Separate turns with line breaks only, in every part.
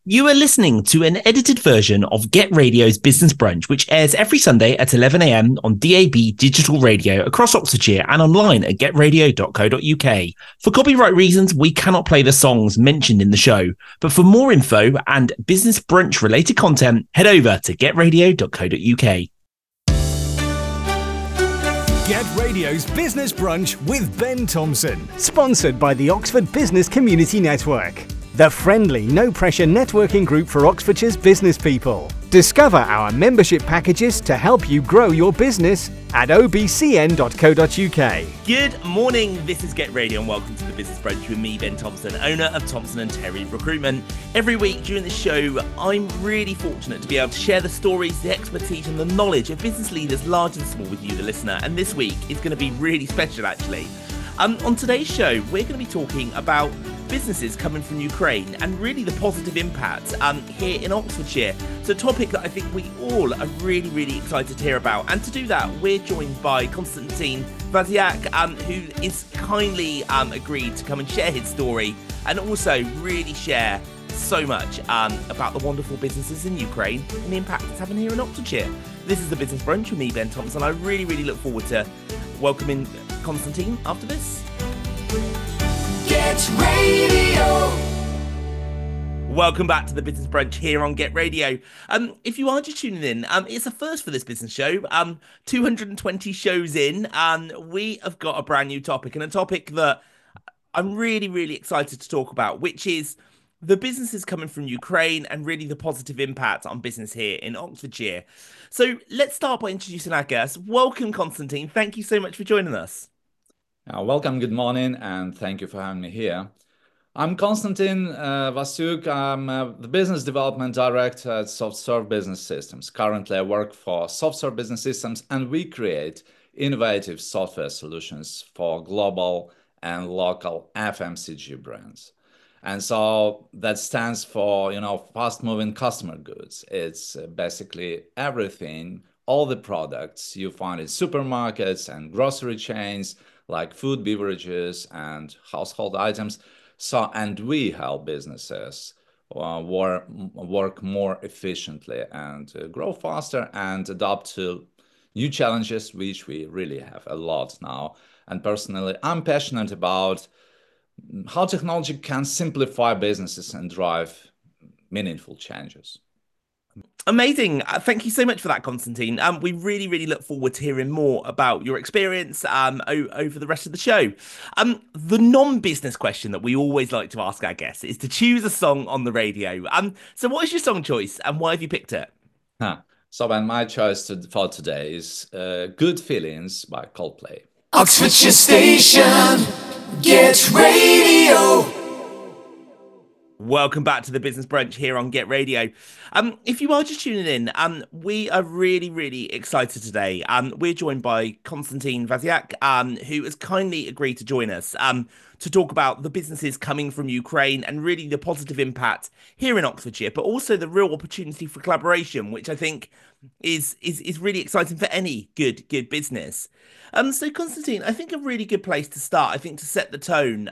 You are listening to an edited version of Get Radio's Business Brunch, which airs every Sunday at 11 a.m. on DAB digital radio across Oxfordshire and online at getradio.co.uk. For copyright reasons, we cannot play the songs mentioned in the show, but for more info and Business Brunch related content, head over to getradio.co.uk.
Get Radio's Business Brunch with Ben Thompson, sponsored by the Oxford Business Community Network, the friendly, no-pressure networking group for Oxfordshire's business people. Discover our membership packages to help you grow your business at obcn.co.uk.
Good morning, this is Get Radio and welcome to the Business Brunch with me, Ben Thompson, owner of Thompson & Terry Recruitment. Every week during the show, I'm really fortunate to be able to share the stories, the expertise and the knowledge of business leaders large and small with you, the listener. And this week is going to be really special, actually. On today's show, we're going to be talking about businesses coming from Ukraine and really the positive impact here in Oxfordshire. It's a topic that I think we all are really, really excited to hear about. And to do that, we're joined by Konstantin Vaziak, who is kindly agreed to come and share his story and also really share so much about the wonderful businesses in Ukraine and the impact it's having here in Oxfordshire. This is the Business Brunch with me, Ben Thompson. I really, really look forward to welcoming Konstantin after this.
Get Radio.
Welcome back to the Business Brunch here on Get Radio. If you are just tuning in, it's a first for this business show. 220 shows in, and we have got a brand new topic, and a topic that I'm really, really excited to talk about, which is the businesses coming from Ukraine and really the positive impact on business here in Oxfordshire. So let's start by introducing our guest. Welcome, Konstantin. Thank you so much for joining us.
Welcome, good morning, and thank you for having me here. I'm Konstantin Vasyuk. I'm the Business Development Director at SoftServe Business Systems. Currently, I work for SoftServe Business Systems, and we create innovative software solutions for global and local FMCG brands. And so that stands for, fast-moving customer goods. It's basically everything, all the products you find in supermarkets and grocery chains, like food, beverages, and household items. And we help businesses work more efficiently and grow faster and adapt to new challenges, which we really have a lot now. And personally, I'm passionate about how technology can simplify businesses and drive meaningful changes.
Amazing. Thank you so much for that, Konstantin. We really, really look forward to hearing more about your experience over the rest of the show. The non-business question that we always like to ask our guests is to choose a song on the radio. So what is your song choice and why have you picked it?
So my choice for today is Good Feelings by Coldplay.
Oxfordshire Station. Get Radio.
Welcome back to the Business Brunch here on Get Radio. If you are just tuning in, we are really, really excited today. We're joined by Konstantin Vaziak, who has kindly agreed to join us to talk about the businesses coming from Ukraine and really the positive impact here in Oxfordshire, but also the real opportunity for collaboration, which I think is really exciting for any good business. So Konstantin, I think a really good place to start, I think, to set the tone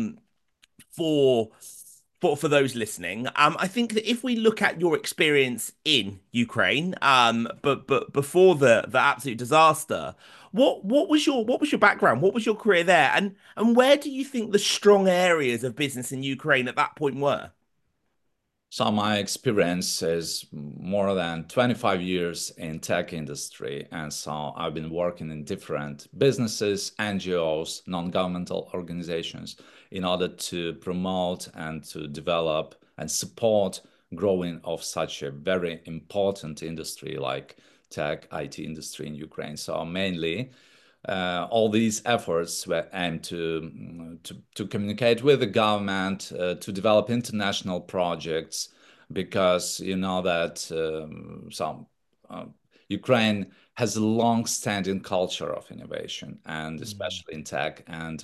for those listening, I think that if we look at your experience in Ukraine, but before the absolute disaster, what was your background? What was your career there, and where do you think the strong areas of business in Ukraine at that point were?
So my experience is more than 25 years in tech industry. And so I've been working in different businesses, NGOs, non-governmental organizations in order to promote and to develop and support growing of such a very important industry like tech IT industry in Ukraine. So mainly all these efforts were aimed to communicate with the government, to develop international projects, because you know that Ukraine has a long-standing culture of innovation, and especially in tech, and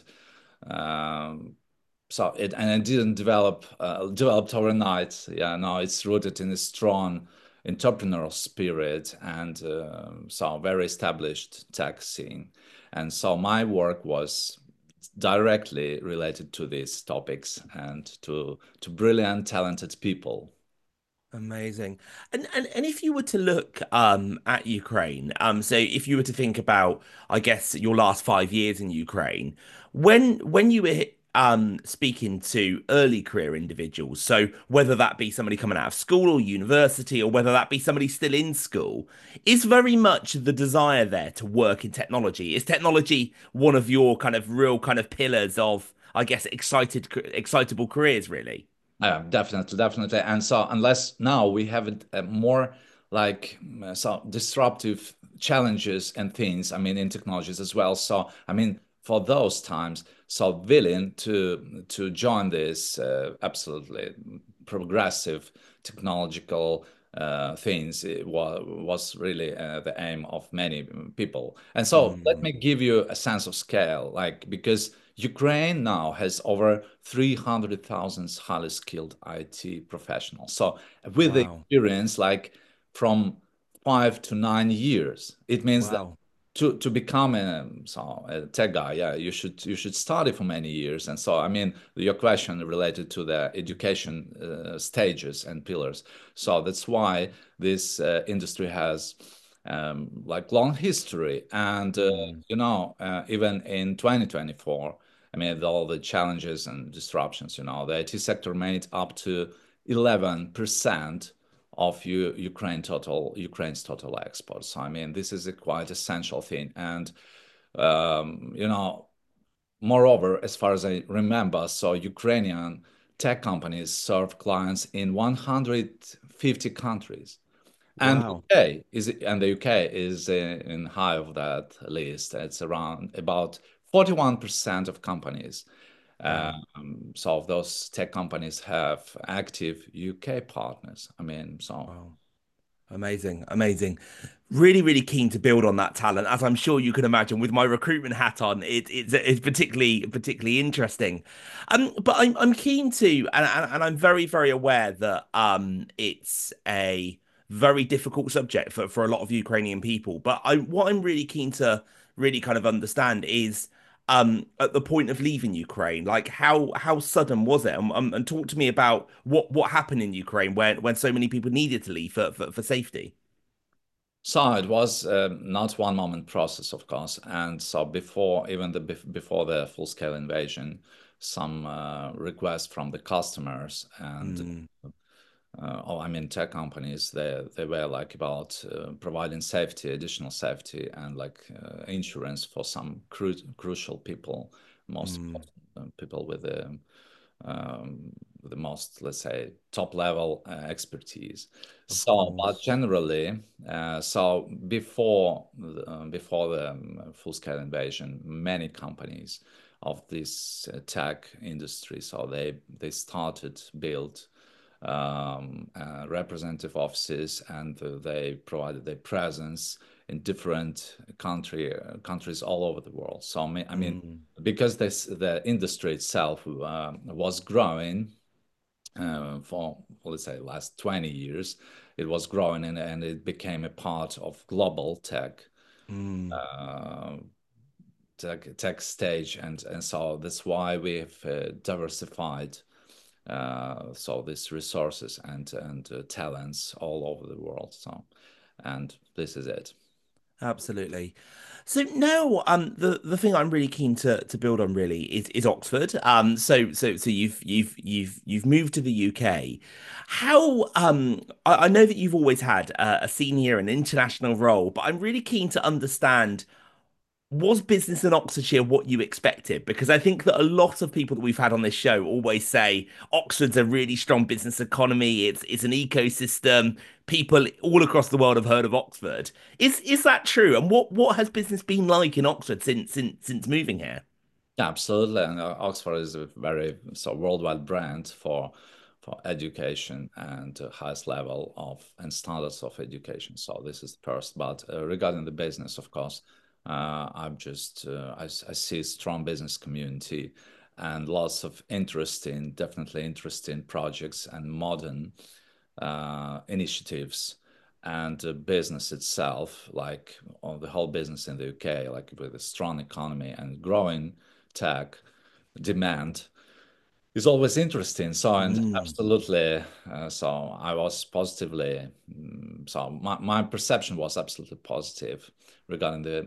it didn't developed overnight. Yeah, no, it's rooted in a strong entrepreneurial spirit and very established tech scene. And so my work was directly related to these topics and to brilliant, talented people
Amazing. And if you were to look at Ukraine, so if you were to think about, I guess, your last 5 years in Ukraine, when you were speaking to early career individuals, so whether that be somebody coming out of school or university, or whether that be somebody still in school, is very much the desire there to work in technology? Is technology one of your kind of real kind of pillars of, I guess, excitable careers, really?
Definitely, definitely. And so, unless now we have more like so disruptive challenges and things, I mean, in technologies as well. So, I mean, for those times, so willing to join this absolutely progressive technological things was really the aim of many people. And so, let
Mm,
me give you a sense of scale, like because Ukraine now has over 300,000 highly skilled IT professionals. So with the
wow.
experience, like from 5 to 9 years, it means that
Wow.
to become a tech guy, yeah, you should study for many years. And so, I mean, your question related to the education stages and pillars. So that's why this industry has like long history. And
Mm,
even in 2024. I mean, with all the challenges and disruptions, the IT sector made up to 11% of Ukraine's total exports. So, I mean, this is a quite essential thing. And, um, you know, moreover, as far as I remember, so Ukrainian tech companies serve clients in 150 countries. And
wow.
the UK is in high of that list. It's around about 41% of companies.
Wow.
So those tech companies have active UK partners. I mean, so
Wow. Amazing. Amazing. Really, really keen to build on that talent, as I'm sure you can imagine. With my recruitment hat on, it's particularly interesting. But I'm keen to, and I'm very very aware that it's a very difficult subject for a lot of Ukrainian people. But what I'm really keen to really kind of understand is at the point of leaving Ukraine, like how sudden was it? And talk to me about what happened in Ukraine when so many people needed to leave for safety.
so it was not one moment process, of course. And so before the full scale invasion, some requests from the customers and
Mm,
I mean, tech companies, they were like about providing safety, additional safety, and like insurance for some crucial people, most
mm,
people with the most, let's say, top level expertise.
of
So, but
course.
generally, before the full scale invasion, many companies of this tech industry, so they started build representative offices, and they provided their presence in different countries all over the world. So I mean,
Mm,
because the industry itself was growing for let's say last 20 years, it was growing and it became a part of global
mm,
uh, tech stage, and so that's why we've diversified so these resources and talents all over the world. So, and this is it.
absolutely. So now, the thing I'm really keen to build on really is Oxford. So you've moved to the UK. How I know that you've always had a senior and international role, but I'm really keen to understand, was business in Oxfordshire what you expected? Because I think that a lot of people that we've had on this show always say Oxford's a really strong business economy. It's an ecosystem. People all across the world have heard of Oxford. Is that true? And what has business been like in Oxford since moving here?
Yeah, absolutely. And Oxford is a very so worldwide brand for education and highest level of and standards of education. So this is first. But regarding the business, of course, I see a strong business community and lots of definitely interesting projects and modern initiatives, and the business itself, like on the whole business in the UK, like with a strong economy and growing tech demand, is always interesting. So, and
Mm.
absolutely, so I was positively, so my perception was absolutely positive regarding the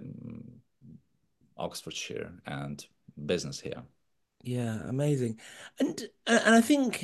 Oxfordshire and business here.
Yeah, amazing. And I think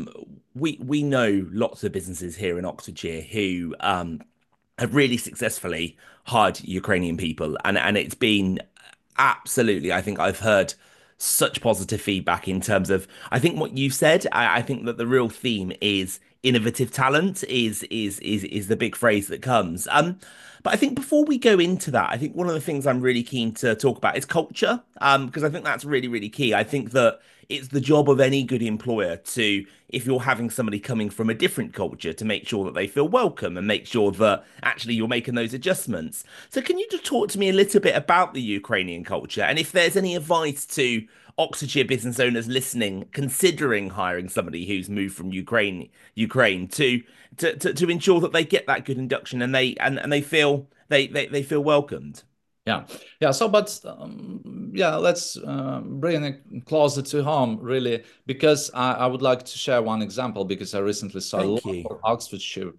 we know lots of businesses here in Oxfordshire who have really successfully hired Ukrainian people, and it's been absolutely, I think I've heard such positive feedback in terms of, I think what you said. I think that the real theme is innovative talent is the big phrase that comes. But I think before we go into that, I think one of the things I'm really keen to talk about is culture, because I think that's really, really key. I think that it's the job of any good employer to, if you're having somebody coming from a different culture, to make sure that they feel welcome and make sure that actually you're making those adjustments. So can you just talk to me a little bit about the Ukrainian culture, and if there's any advice to Oxfordshire business owners listening, considering hiring somebody who's moved from Ukraine to ensure that they get that good induction and they feel they feel welcomed.
Yeah, yeah. So, but yeah, let's bring it closer to home, really, because I would like to share one example because I recently saw a
Thank you.
local Oxfordshire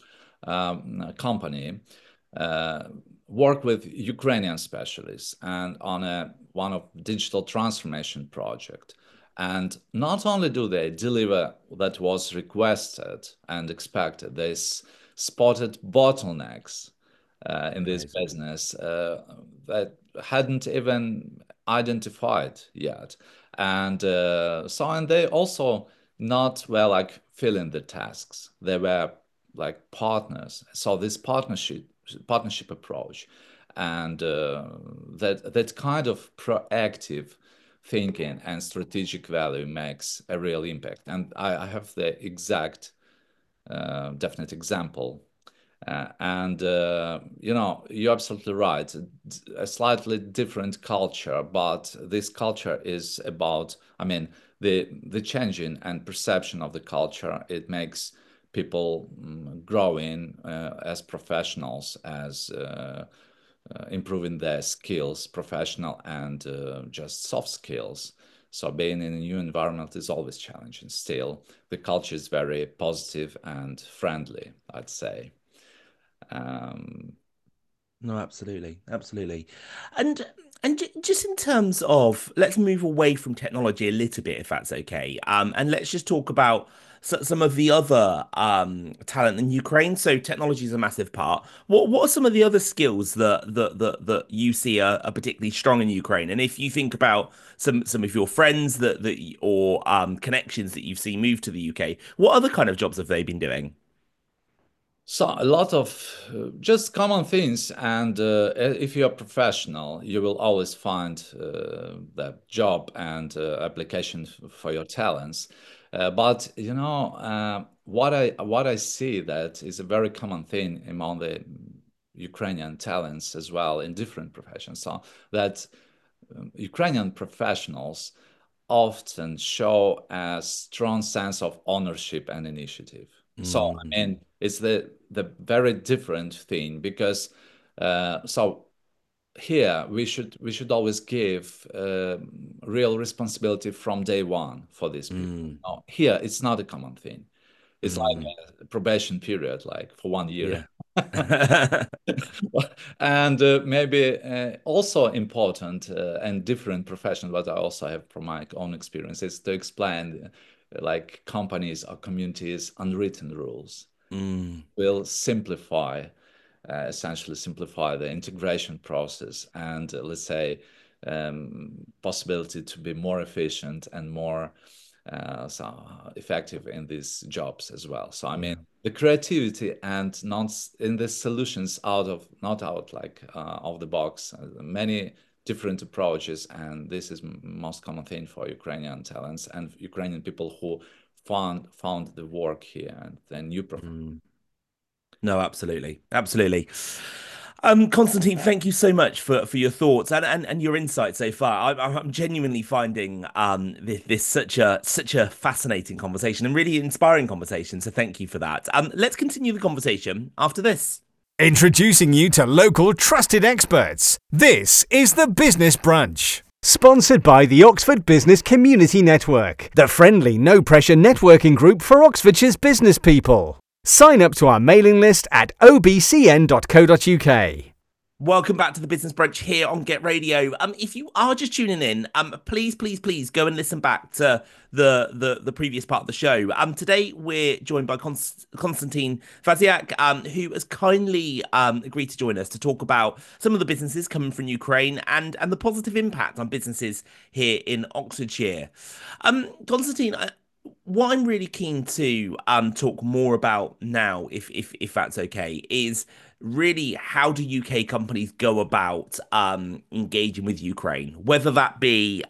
company uh, work with Ukrainian specialists and on a one of digital transformation project. And not only do they deliver that was requested and expected, they spotted bottlenecks in this
Amazing.
business that hadn't even identified yet. And so, and they also not were like filling the tasks. They were like partners. So this partnership approach and that kind of proactive thinking and strategic value makes a real impact. And I have the exact definite example and you know, you're absolutely right. A slightly different culture, but this culture is about, I mean, the changing and perception of the culture. It makes people growing as professionals, as improving their skills, professional and just soft skills. So being in a new environment is always challenging. Still, the culture is very positive and friendly, I'd say. Um,
No, absolutely, absolutely. And just in terms of, let's move away from technology a little bit, if that's okay. And let's just talk about some of the other talent in Ukraine. So technology is a massive part. What are some of the other skills that you see are particularly strong in Ukraine? And if you think about some of your friends or connections that you've seen move to the UK, what other kind of jobs have they been doing?
so a lot of just common things, and if you're a professional, you will always find that job and application for your talents. But you know, what I see that is a very common thing among the Ukrainian talents as well in different professions. So that Ukrainian professionals often show a strong sense of ownership and initiative. So, I
Mm,
mean, it's the very different thing because so here we should always give real responsibility from day one for these people.
mm,
Now, here it's not a common thing. It's like
mm.
a probation period, like for 1 year.
Yeah.
And maybe also important and different profession, what I also have from my own experience, is to explain like companies or communities' unwritten rules
Mm,
will simplify, essentially simplify the integration process and let's say possibility to be more efficient and more so effective in these jobs as well. So I mean,
yeah.
the creativity and not in the solutions out of not out like of the box, many different approaches, and this is most common thing for Ukrainian talents and Ukrainian people who found the work here and the new profession.
Mm. No, absolutely. Absolutely. Constantine, thank you so much for your thoughts and your insight so far. I'm genuinely finding this such a fascinating conversation and really inspiring conversation. So thank you for that. Let's continue the conversation after this.
Introducing you to local trusted experts. This is the Business Brunch. Sponsored by the Oxford Business Community Network, the friendly, no-pressure networking group for Oxfordshire's business people. Sign up to our mailing list at obcn.co.uk.
Welcome back to the Business Brunch here on Get Radio. If you are just tuning in, please go and listen back to the previous part of the show. Today we're joined by Konstantin Faziak, who has kindly agreed to join us to talk about some of the businesses coming from Ukraine and the positive impact on businesses here in Oxfordshire. Konstantin, what I'm really keen to talk more about now, if that's okay, is really how do UK companies go about engaging with Ukraine, whether that be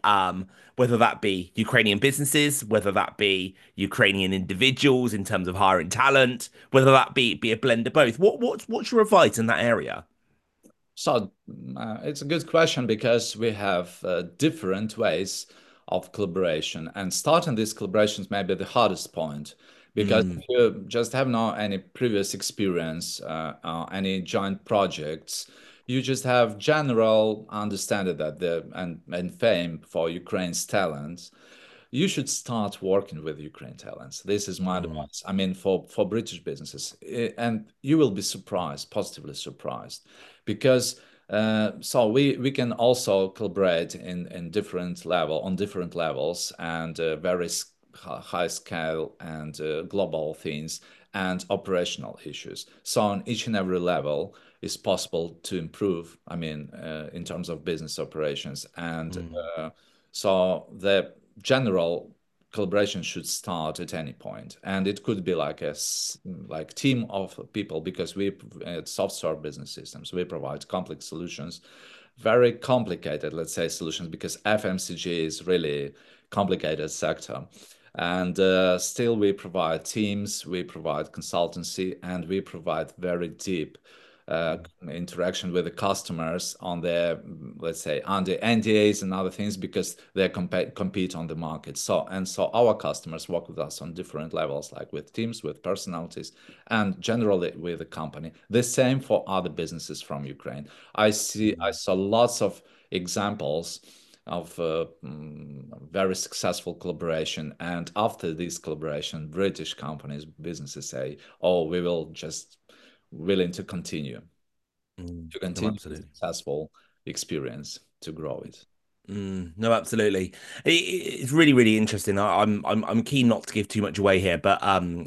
Ukrainian businesses, whether that be Ukrainian individuals in terms of hiring talent, whether that be a blend of both. What's your advice in that area?
So it's a good question because we have different ways of collaboration, and starting these collaborations may be the hardest point because if you just have no any previous experience, any joint projects, you just have general understanding that and fame for Ukraine's talents. You should start working with Ukraine talents. This is my advice. I mean, for British businesses, and you will be surprised, positively surprised, because so we can also collaborate in different on different levels and very high scale and global things and operational issues. So on each and every level is possible to improve. I mean, in terms of business operations, and so the general collaboration should start at any point, and it could be like a team of people, because we at SoftServe Business Systems we provide complex solutions, very complicated, let's say, solutions, because FMCG is really complicated sector. And still we provide teams, we provide consultancy, and we provide very deep interaction with the customers on their, let's say, under NDAs and other things, because they compete on the market. So our customers work with us on different levels, like with teams, with personalities, and generally with the company. The same for other businesses from Ukraine. I saw lots of examples of very successful collaboration, and after this collaboration, British companies, businesses say, "Oh, we will just willing to continue the successful experience to grow it."
No, absolutely. It's really interesting. I'm keen not to give too much away here, but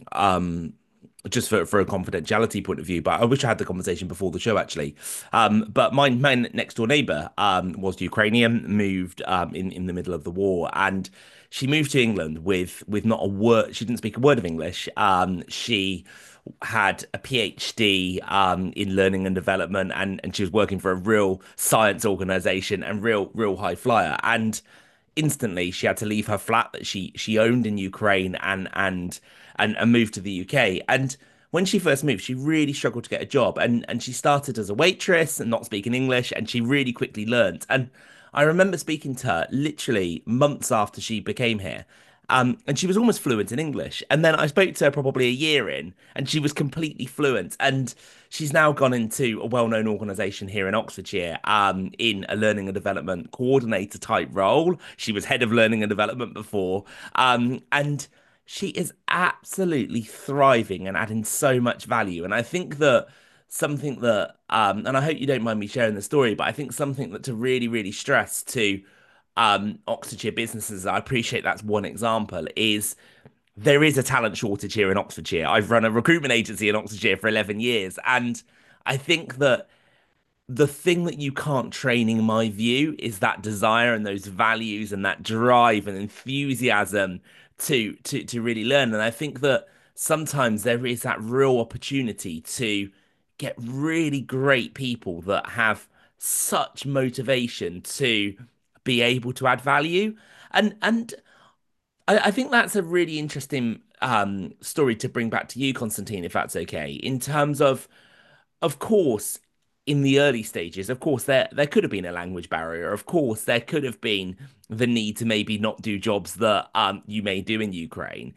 just for a confidentiality point of view. But I wish I had the conversation before the show, actually. But my next door neighbor was Ukrainian, moved in the middle of the war, and she moved to England with not a word. She didn't speak a word of English. She had a PhD in learning and development, and she was working for a real science organization and real high flyer. And instantly she had to leave her flat that she owned in Ukraine and move to the UK. And when she first moved, she really struggled to get a job, and she started as a waitress and not speaking English, and she really quickly learnt. And I remember speaking to her literally months after she became here. And she was almost fluent in English. And then I spoke to her probably a year in, and she was completely fluent. And she's now gone into a well-known organisation here in Oxfordshire, in a learning and development coordinator type role. She was head of learning and development before. And she is absolutely thriving and adding so much value. And I think that something that, and I hope you don't mind me sharing the story, but I think something that to really stress to Oxfordshire businesses, I appreciate that's one example, is there is a talent shortage here in Oxfordshire. I've run a recruitment agency in Oxfordshire for 11 years, and I think that the thing that you can't train, in my view, is that desire and those values and that drive and enthusiasm to really learn. And I think that sometimes there is that real opportunity to get really great people that have such motivation to be able to add value. And I think that's a really interesting story to bring back to you, Konstantin, if that's okay, in terms of course, in the early stages, of course, there could have been a language barrier. Of course, there could have been the need to maybe not do jobs that you may do in Ukraine.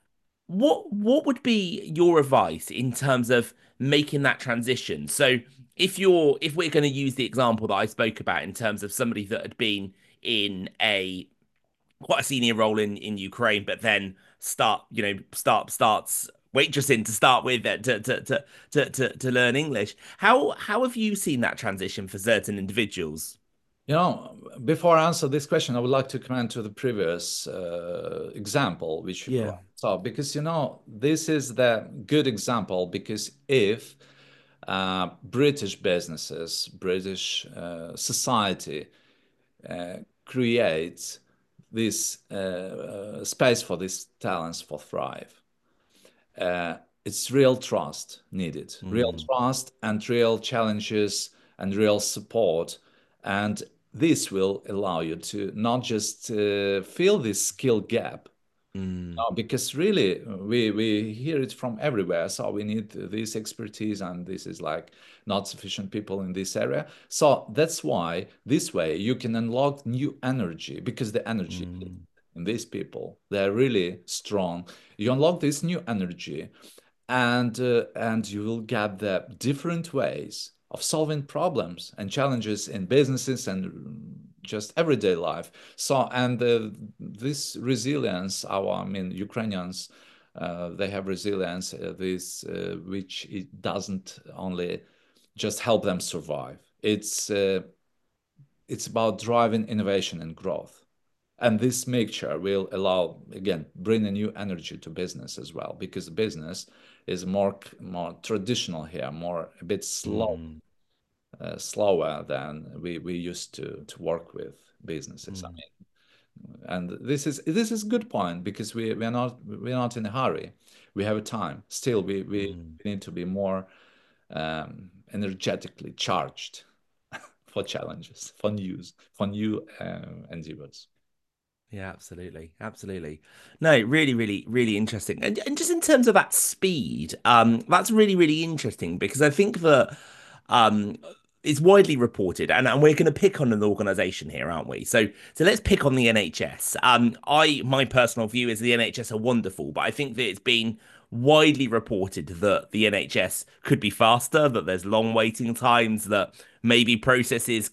What would be your advice in terms of making that transition? So if we're going to use the example that I spoke about in terms of somebody that had been in a quite a senior role in Ukraine, but then starts waitressing to start with to learn English. How have you seen that transition for certain individuals?
Before I answer this question, I would like to comment to the previous example which you
Yeah.
brought. So, because this is the good example, because if British businesses, British society creates this space for these talents for thrive, it's real trust needed, real
Mm,
trust and real challenges and real support. And this will allow you to not just fill this skill gap,
mm,
because really we hear it from everywhere. So we need this expertise, and this is like not sufficient people in this area. So that's why this way you can unlock new energy, because the energy
mm,
in these people, they're really strong. You unlock this new energy, and you will get the different ways of solving problems and challenges in businesses and just everyday life. So, and this resilience, I mean, Ukrainians, they have resilience, this which it doesn't only just help them survive. It's about driving innovation and growth. And this mixture will allow, again, bring a new energy to business as well, because business is more traditional here, more a bit
mm,
slower than we used to work with businesses. I
mm,
mean, and this is a good point, because we're not in a hurry. We have a time. Still, we
mm.
need to be more energetically charged for challenges, for new endeavors.
Yeah, absolutely. Absolutely. No, really, really, really interesting. And just in terms of that speed, that's really, really interesting because I think that um it's widely reported and we're gonna pick on an organization here, aren't we? So let's pick on the NHS. My personal view is the NHS are wonderful, but I think that it's been widely reported that the NHS could be faster, that there's long waiting times, that maybe processes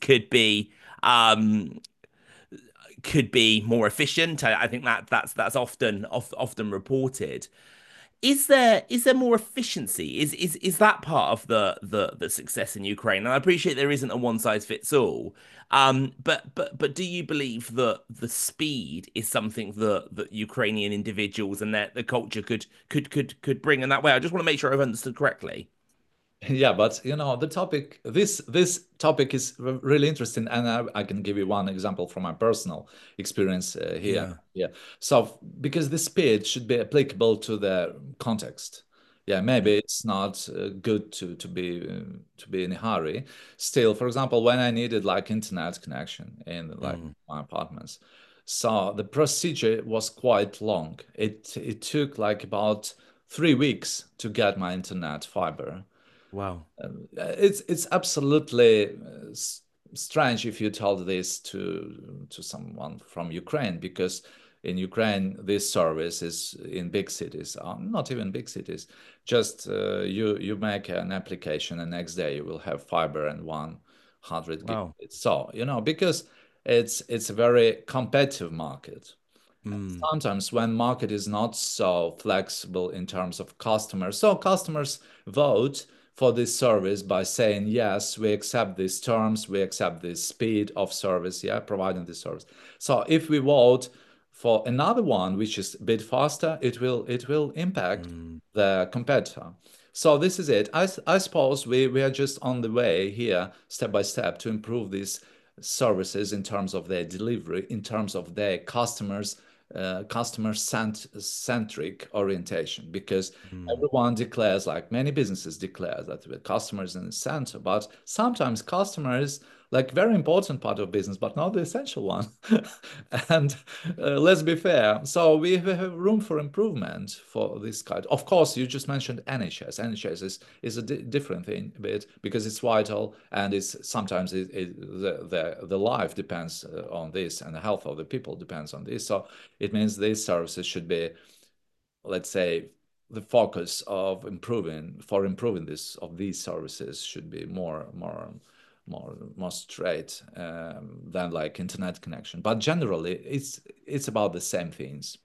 could be more efficient. I think that's often reported. Is there more efficiency? Is that part of the success in Ukraine? And I appreciate there isn't a one size fits all. But do you believe that the speed is something that Ukrainian individuals and the culture could bring in that way? I just want to make sure I've understood correctly.
Yeah, but the topic, this topic is really interesting, and I can give you one example from my personal experience here.
Yeah.
Yeah, so because the speed should be applicable to the context. Yeah, maybe it's not good to be in a hurry. Still, for example, when I needed like internet connection in like
Mm,
my apartments, so the procedure was quite long. It took like about 3 weeks to get my internet fiber.
wow.
It's absolutely strange if you told this to someone from Ukraine, because in Ukraine this service is in big cities, not even big cities. Just you make an application, and next day you will have fiber and 100
Wow.
gigabits. So because it's a very competitive market.
Mm,
Sometimes when market is not so flexible in terms of customers, so customers vote for this service by saying, yes, we accept these terms, we accept this speed of service, yeah, providing this service. So if we vote for another one which is a bit faster, it will impact
mm,
the competitor. So this is it. I suppose we are just on the way here, step by step, to improve these services in terms of their delivery, in terms of their customer centric orientation, because
mm.
everyone declares, like many businesses declare, that the customer is in the center, but sometimes customer is like very important part of business, but not the essential one. And let's be fair, so we have room for improvement for this kind. Of course, you just mentioned NHS is a different thing a bit, because it's vital, and it's sometimes the life depends on this, and the health of the people depends on this. So it means these services should be, let's say, the focus of improving this of these services should be more more straight than like internet connection. But generally, it's about the same things.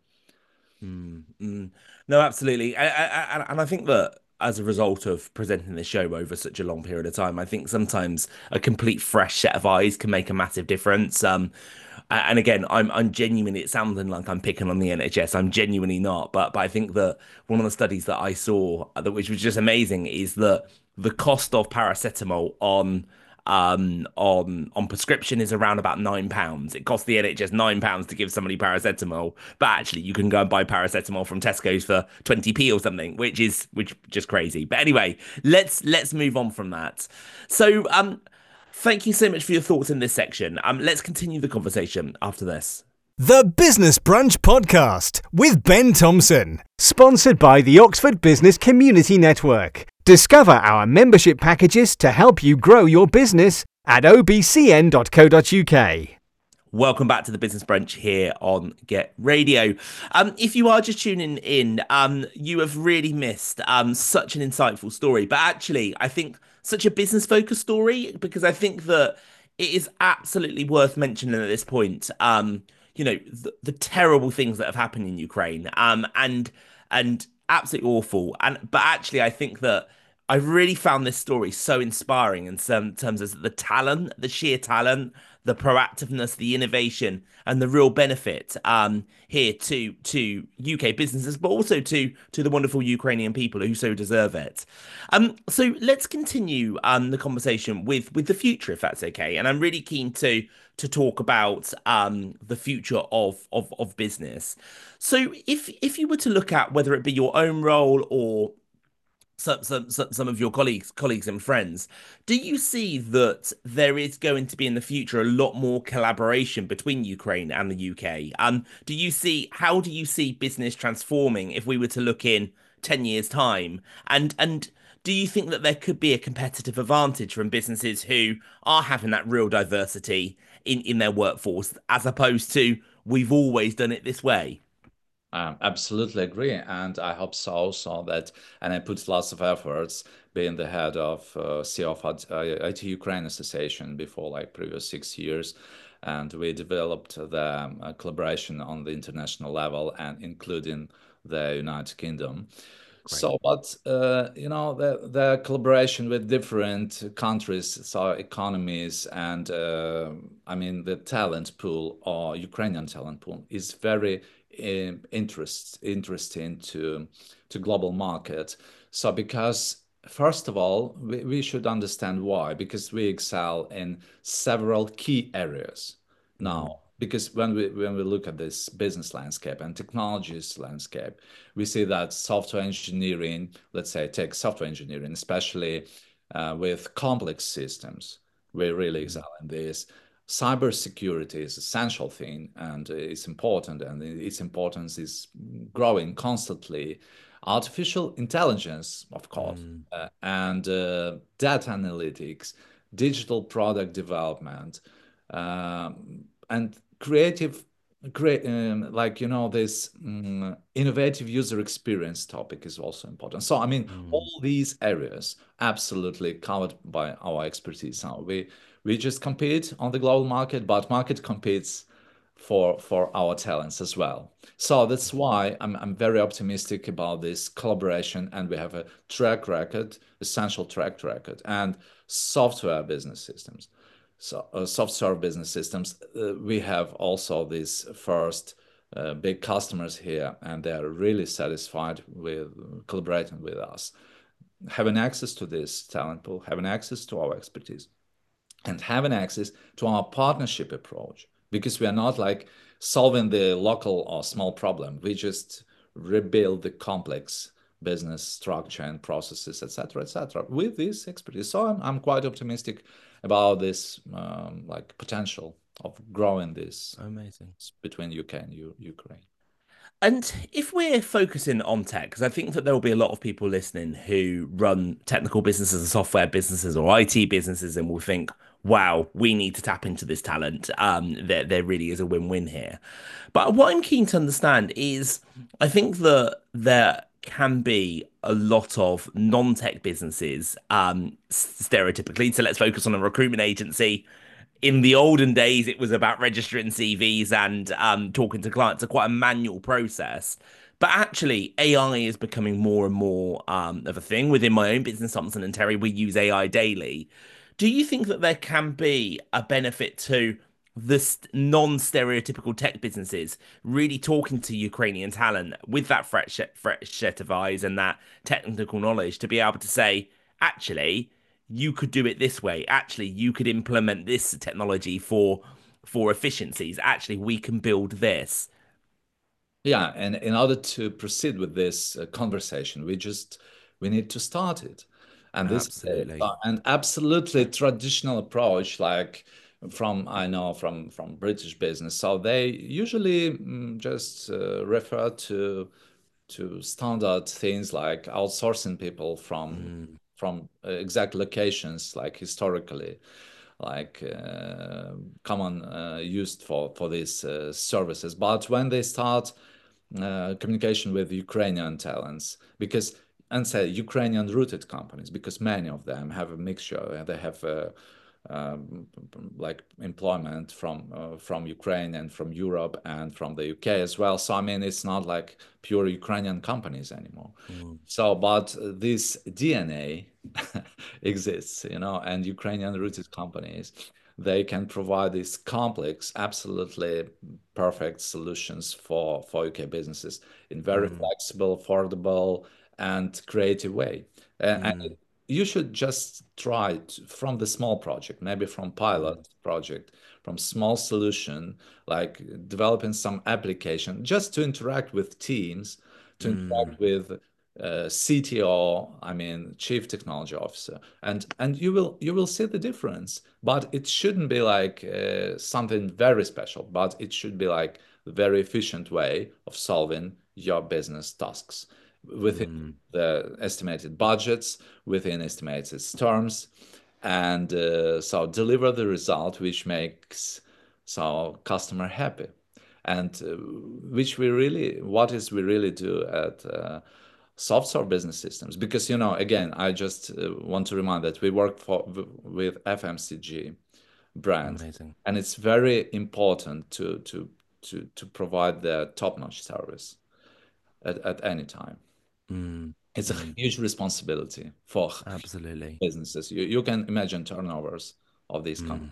No, absolutely. And I think that as a result of presenting the show over such a long period of time, I think sometimes a complete fresh set of eyes can make a massive difference. And again, I'm genuinely, it sounding like I'm picking on the NHS. I'm genuinely not. But I think that one of the studies that I saw, which was just amazing, is that the cost of paracetamol on prescription is around about £9. It costs the NHS £9 to give somebody paracetamol, but actually you can go and buy paracetamol from Tesco's for 20p or something, which just crazy. But anyway, let's move on from that. So thank you so much for your thoughts in this section. Let's continue the conversation after this.
The Business Brunch Podcast with Ben Thompson, sponsored by the Oxford Business Community Network. Discover our membership packages to help you grow your business at obcn.co.uk.
Welcome back to the Business Brunch here on Get Radio. If you are just tuning in, you have really missed such an insightful story, but actually, I think such a business-focused story, because I think that it is absolutely worth mentioning at this point. The terrible things that have happened in Ukraine, and absolutely awful. But actually, I think that I really found this story so inspiring in some terms of the talent, the sheer talent, the proactiveness, the innovation, and the real benefit here to UK businesses, but also to the wonderful Ukrainian people who so deserve it. So let's continue the conversation with the future, if that's okay. And I'm really keen to talk about the future of business. So if you were to look at whether it be your own role or some of your colleagues and friends, do you see that there is going to be in the future a lot more collaboration between Ukraine and the UK? How do you see business transforming if we were to look in 10 years time? And do you think that there could be a competitive advantage from businesses who are having that real diversity in their workforce, as opposed to we've always done it this way?
Absolutely agree, and I hope so also that, and I put lots of efforts being the head of CEO of IT Ukraine Association before like previous 6 years, and we developed the collaboration on the international level and including the United Kingdom.
Great.
So, but the collaboration with different countries, so economies, and I mean the talent pool or Ukrainian talent pool is very interesting to global market. So because first of all, we should understand why, because we excel in several key areas now. Because when we look at this business landscape and technologies landscape, we see that software engineering, let's say take software engineering, especially with complex systems, we really excel in this. Cybersecurity is an essential thing, and it's important, and its importance is growing constantly. Artificial intelligence, of course, and data analytics, digital product development, and creative, this innovative user experience topic is also important. So, I mean, all these areas absolutely covered by our expertise. Now we just compete on the global market, but market competes for our talents as well. So that's why I'm very optimistic about this collaboration, and we have a track record, essential track record, and software business systems. So software business systems, we have also these first big customers here, and they're really satisfied with collaborating with us, having access to this talent pool, having access to our expertise, and having access to our partnership approach, because we are not like solving the local or small problem. We just rebuild the complex business structure and processes, etc., with this expertise. So I'm quite optimistic about this potential of growing this
Amazing
between UK and Ukraine.
And if we're focusing on tech, because I think that there will be a lot of people listening who run technical businesses and software businesses or IT businesses and will think, wow, we need to tap into this talent. There really is a win-win here. But what I'm keen to understand is, I think that there can be a lot of non-tech businesses, stereotypically. So let's focus on a recruitment agency. In the olden days, it was about registering CVs and talking to clients, a quite a manual process. But actually, AI is becoming more and more of a thing within my own business. Thompson and Terry, we use AI daily. Do you think that there can be a benefit to the non-stereotypical tech businesses really talking to Ukrainian talent with that fresh set of eyes and that technical knowledge to be able to say, actually, you could do it this way. Actually, you could implement this technology for efficiencies. Actually, we can build this.
Yeah, and in order to proceed with this conversation, we need to start it, and this is
Absolutely.
an absolutely traditional approach, like from I know from British business. So they usually just refer to standard things like outsourcing people
Mm,
from exact locations, like historically, like common used for these services. But when they start communication with Ukrainian talents, because and say Ukrainian rooted companies, because many of them have a mixture. They have um, like employment from Ukraine and from Europe and from the UK as well. So I mean, it's not like pure Ukrainian companies anymore.
mm,
So, but this DNA exists, and Ukrainian rooted companies, they can provide these complex, absolutely perfect solutions for UK businesses in very
mm,
flexible, affordable, and creative way. And
mm,
you should just try it from the small project, maybe from pilot
mm,
project, from small solution, like developing some application, just to interact with teams, to
mm,
interact with CTO, I mean Chief Technology Officer, and you will see the difference. But it shouldn't be like something very special, but it should be like a very efficient way of solving your business tasks within
mm,
the estimated budgets, within estimated terms, and so deliver the result which makes so customer happy, and which what is we really do at software business systems. Because again, I just want to remind that we work with FMCG brands,
amazing.
and it's very important to provide the top-notch service at any time.
Mm,
It's a
mm,
huge responsibility for
absolutely.
businesses. You can imagine turnovers of these companies.
Mm.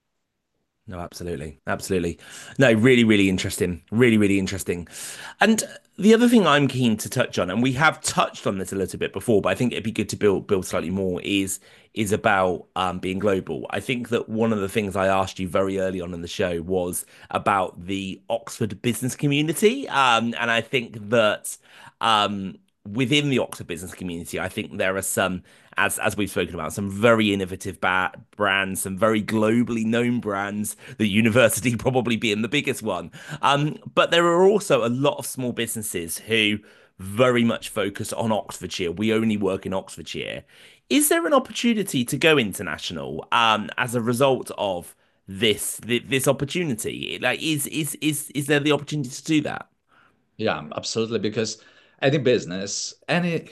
No, absolutely. Absolutely. No, really, really interesting. Really, really interesting. And the other thing I'm keen to touch on, and we have touched on this a little bit before, but I think it'd be good to build slightly more, is about being global. I think that one of the things I asked you very early on in the show was about the Oxford business community. And I think that within the Oxford business community, I think there are some, as we've spoken about, some very innovative brands, some very globally known brands. The university probably being the biggest one, but there are also a lot of small businesses who very much focus on Oxfordshire. We only work in Oxfordshire. Is there an opportunity to go international as a result of this opportunity? Like, is there the opportunity to do that?
Yeah, absolutely. Because any business, any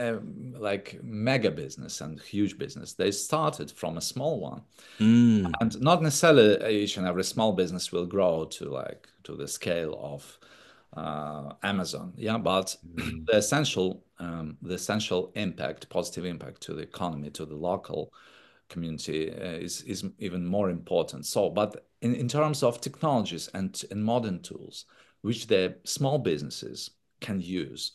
like mega business and huge business, they started from a small one.
Mm,
And not necessarily each and every small business will grow to the scale of Amazon. Yeah, but
mm,
the essential impact, positive impact to the economy, to the local community is even more important. So, but in terms of technologies and in modern tools, which the small businesses can use,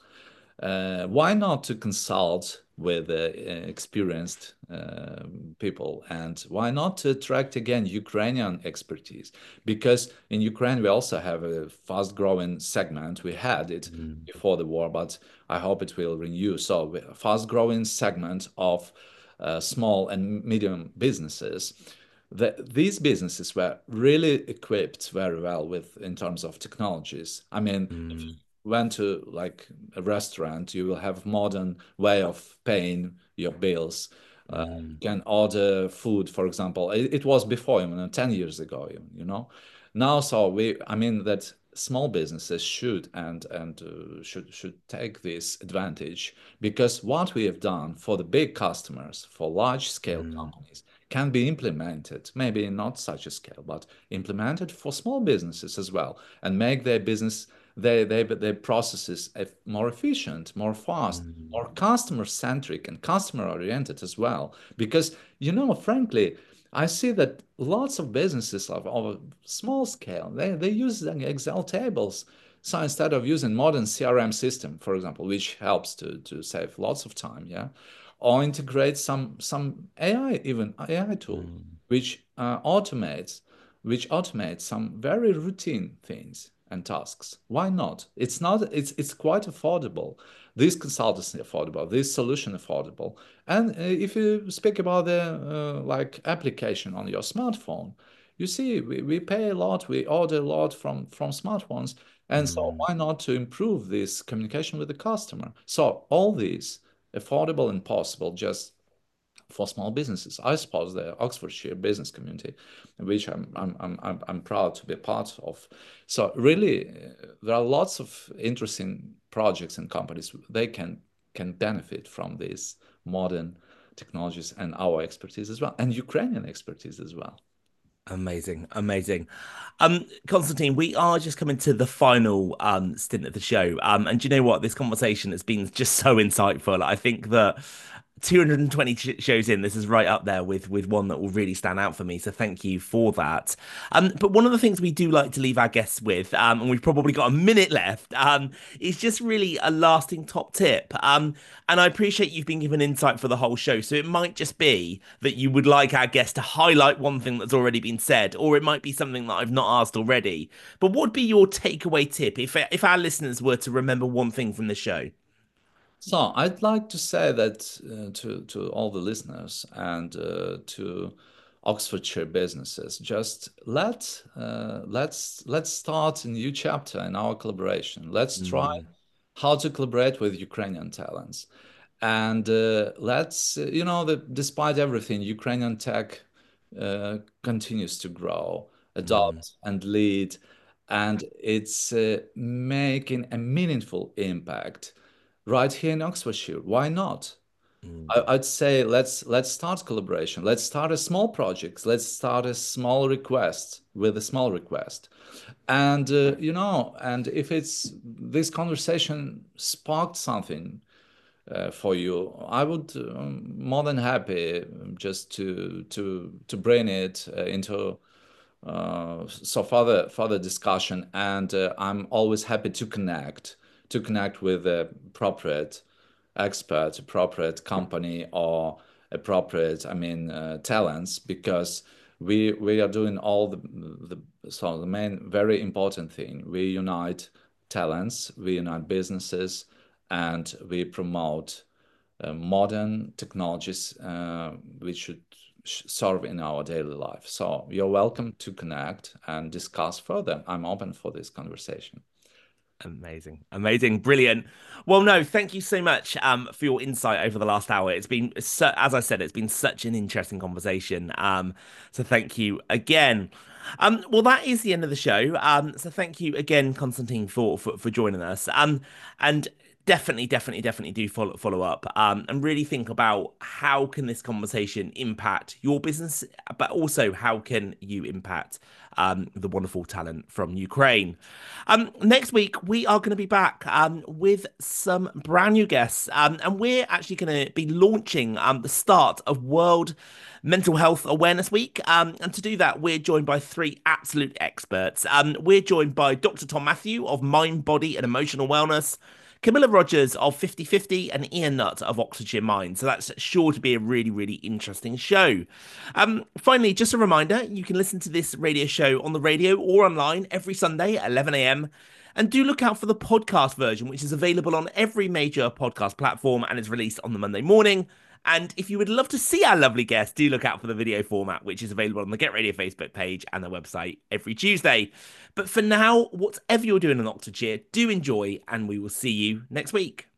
why not to consult with experienced people, and why not to attract again Ukrainian expertise? Because in Ukraine we also have a fast-growing segment. We had it
mm,
before the war, but I hope it will renew. So a fast-growing segment of small and medium businesses. These businesses were really equipped very well with in terms of technologies. I mean, if
mm,
you went to like a restaurant, you will have modern way of paying your bills. You
mm,
can order food, for example. It was before, 10 year ago, you know. Now, so I mean that small businesses should take this advantage, because what we have done for the big customers, for large scale companies, can be implemented, maybe not such a scale, but implemented for small businesses as well, and make their business, their processes more efficient, more fast, more customer centric and customer oriented as well. Because, frankly, I see that lots of businesses of a small scale, they use Excel tables. So instead of using modern CRM system, for example, which helps to save lots of time, yeah, or integrate some AI, even AI tool, which automates some very routine things and tasks. Why not? It's quite affordable. This consultancy affordable, this solution affordable. And if you speak about the like application on your smartphone, you see we pay a lot, we order a lot from smartphones. And so why not to improve this communication with the customer? So all these affordable and possible just for small businesses. I suppose the Oxfordshire business community, which I'm proud to be a part of. So really, there are lots of interesting projects and companies. They can benefit from these modern technologies and our expertise as well, and Ukrainian expertise as well.
Amazing, amazing. Constantine, we are just coming to the final stint of the show. And do you know what? This conversation has been just so insightful. I think that 220 shows in, this is right up there with one that will really stand out for me. So thank you for that. But one of the things we do like to leave our guests with, and we've probably got a minute left, is just really a lasting top tip. And I appreciate you've been given insight for the whole show. So it might just be that you would like our guests to highlight one thing that's already been said, or it might be something that I've not asked already. But what would be your takeaway tip if our listeners were to remember one thing from the show?
So I'd like to say that to all the listeners and to Oxfordshire businesses, just let's start a new chapter in our collaboration. Let's try how to collaborate with Ukrainian talents, and let's that despite everything, Ukrainian tech continues to grow, adopt, and lead, and it's making a meaningful impact right here in Oxfordshire. Why not? I'd say let's start collaboration. Let's start a small project. Let's start a small request with a small request. And and if it's this conversation sparked something for you, I would more than happy just to bring it into so further discussion. And I'm always happy to connect with the appropriate expert, appropriate company, or appropriate, talents, because we are doing all the main very important thing. We unite talents, we unite businesses, and we promote modern technologies which should serve in our daily life. So you're welcome to connect and discuss further. I'm open for this conversation.
Amazing, amazing, brilliant. Well, no, thank you so much for your insight over the last hour. It's been, as I said, it's been such an interesting conversation. So thank you again. Well, that is the end of the show. So thank you again, Constantine, for joining us. And definitely do follow up. And really think about how can this conversation impact your business, but also how can you impact the wonderful talent from Ukraine. Next week, we are going to be back with some brand new guests. And we're actually going to be launching the start of World Mental Health Awareness Week. And to do that, we're joined by three absolute experts. We're joined by Dr. Tom Matthew of Mind, Body and Emotional Wellness, Camilla Rogers of 50/50, and Ian Nutt of Oxfordshire Mind. So that's sure to be a really, really interesting show. Finally, just a reminder, you can listen to this radio show on the radio or online every Sunday at 11 a.m. And do look out for the podcast version, which is available on every major podcast platform and is released on the Monday morning. And if you would love to see our lovely guests, do look out for the video format, which is available on the Get Radio Facebook page and their website every Tuesday. But for now, whatever you're doing in Oxfordshire, do enjoy, and we will see you next week.